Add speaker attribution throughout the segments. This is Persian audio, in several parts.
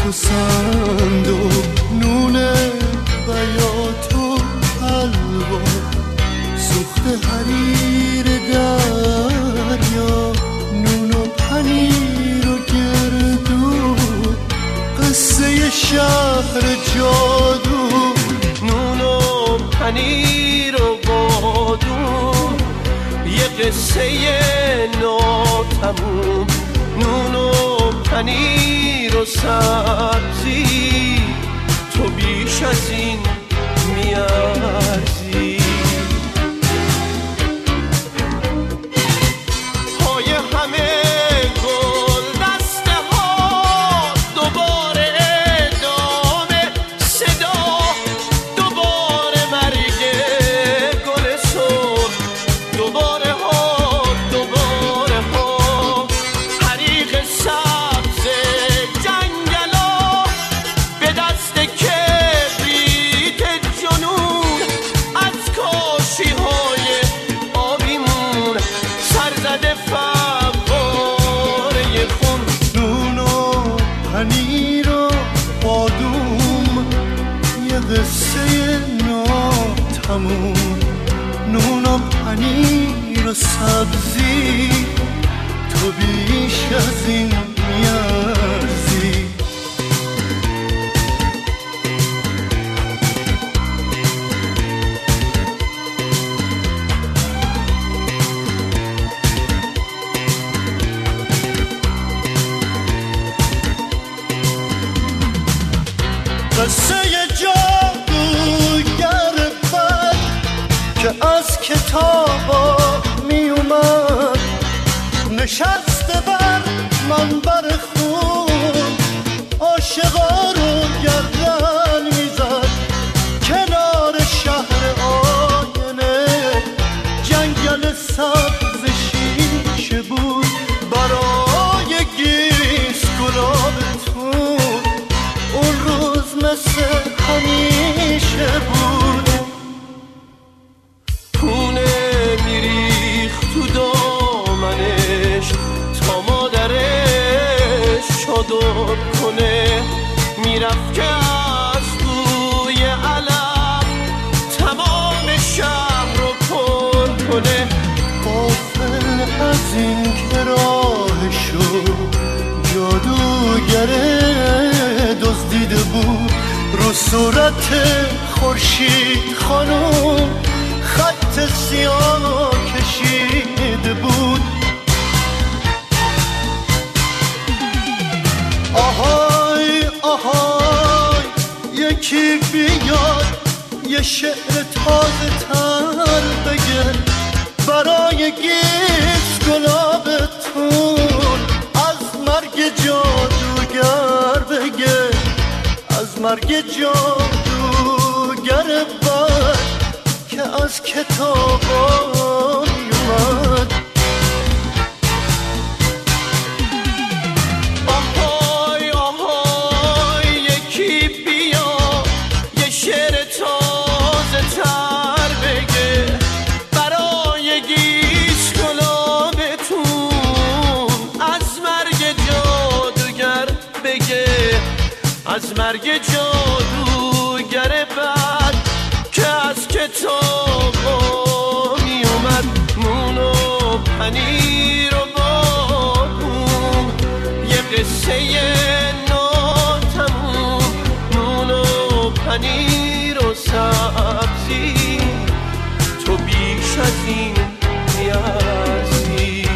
Speaker 1: سند و نون بیات و حلوا، سوخت حریر دریا، نون و پنیر و گردو، قصه شهر جادو،
Speaker 2: نون و پنیر و بادوم، یه قصه ناتموم، نون و پنیر و سبزی، تو بیش از این میارزی. پای همه گل دسته ها، دوباره ادامه صدا، دوباره مرگ گل سرخ، دوباره ها، دوباره ها، حریق سبز جنگلا به دست کبریت جنون، از کاشی های آبیمون سرزده فواره خون.
Speaker 1: نون و پنیر و بادوم، یه قصه ناتموم، نون و پنیر و سبزی، تو بیش از این میارزی. قصه جادوگر بد که از کتابا می اومد، نشسته بر منبر خون، عاشقا رو گردن میزد کنار شهر آینه، جنگل سبز شیشه بود برای گیس گلابتون، اون روز مثل همیشه بود.
Speaker 2: پونه میریخت تو دامنش تا مادرش چادر کنه، میرفت که از بوی علف تمام شهر رو پر کنه.
Speaker 1: غافل از این که راهشو جادوگر دزدیده بود، رو صورت خورشید خانم خط سیاه کشیده بود. آهای آهای یکی بیاد یه شعر تازه تر بگه، برای گیس گلابتون از مرگ جادوگر بگه، از مرگ جادوگر بد که از کتابا میومد.
Speaker 2: آهای آهای یکی بیا یه شعر تازه تر بگه، برای گیس گلابتون از مرگ جادوگر بگه، از مرگ جادوگر بد که از کتابا می اومد. نون و پنیر و بادوم، یه قصه ناتموم، نون و پنیر و سبزی، تو بیش از این میارزی.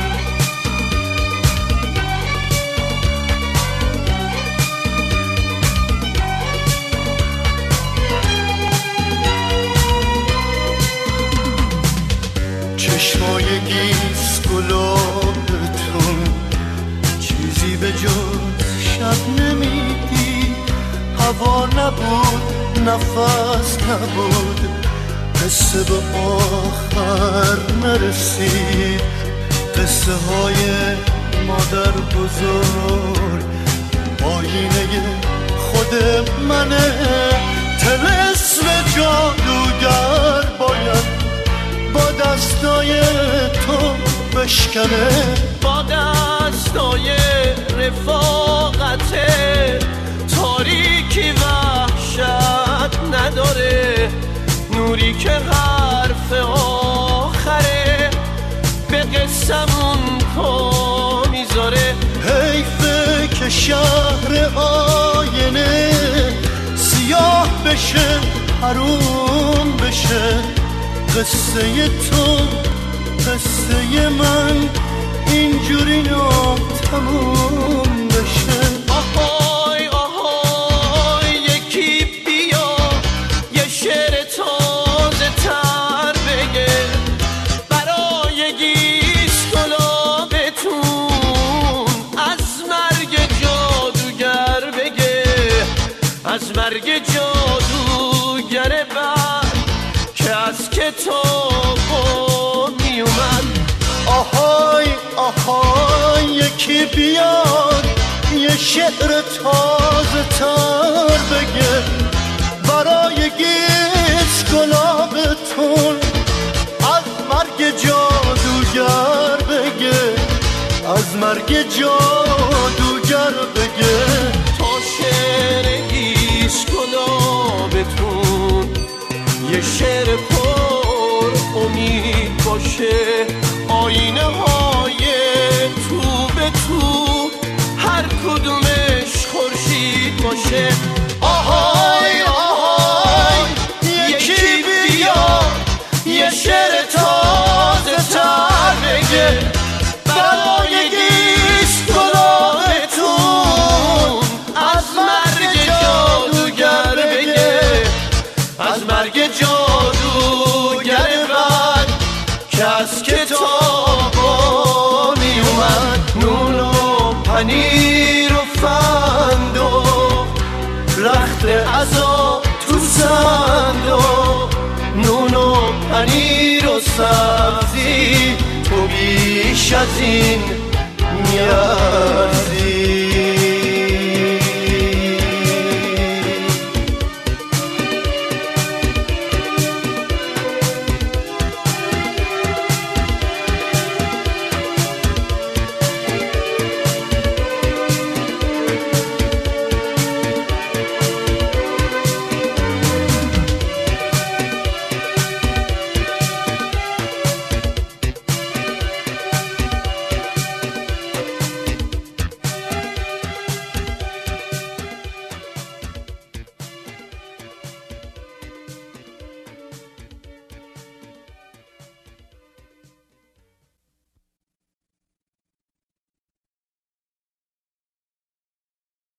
Speaker 1: چشمای گیس گلابتون چیزی به جز شب نمیدی، هوا نبود نفس نبود، قصه به آخر نرسید، قصه های مادر بزرگ آینه خود منه، طلسم جادوگر باید با دستای تو بشکنه،
Speaker 2: با دستای رفاقته تا که حرف آخره به قسمون پا میذاره.
Speaker 1: حیفه که شهر آینه سیاه بشه، حروم بشه، قصه تو قصه من اینجوری تموم بشه.
Speaker 2: آهای آهای یکی بیا یه شعر تازه تر بگه برای گیسکلابتون، از مرگ جادوگر بگه، از مرگ جادوگر بعد که از کتاب می اومد.
Speaker 1: آهای آهای یکی بیاد یه شعر تازه تر بگه برای گیسکلابتون، از مرگ جادوگر بگه، از مرگ جادوگر بگه.
Speaker 2: تا شعر گیسکلابتون یه شعر پر امید باشه، آینه های تو به تو هر کدومش خورشید باشه. آهای آهای یکی بیا یه شعر تازه تر بگه برای گیسکلابتون، از مرگ جادوگر بگه، از مرگ جادوگر بعد که از کتابا می اومد. نون و پنیر و فندق رخت عزا تو صندوق، نون و پنیر و سبزی تو بیش از این